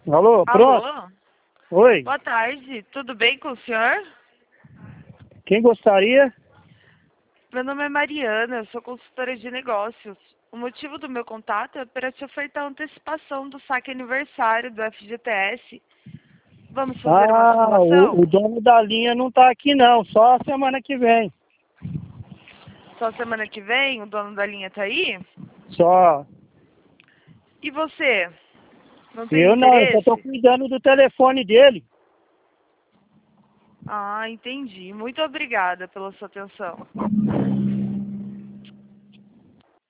Alô, pronto? Alô? Oi, Boa tarde, tudo bem com o senhor? quem gostaria? Meu nome é Mariana, eu sou consultora de negócios. O motivo do meu contato é para te ofertar a antecipação do saque aniversário do FGTS. Vamos fazer uma Ah, o simulação? dono da linha não tá aqui não, só semana que vem. Só semana que vem, o dono da linha tá aí? Só. E você? Não tem Eu não, eu só tô interesse? cuidando do telefone dele. Ah, entendi. Muito obrigada pela sua atenção.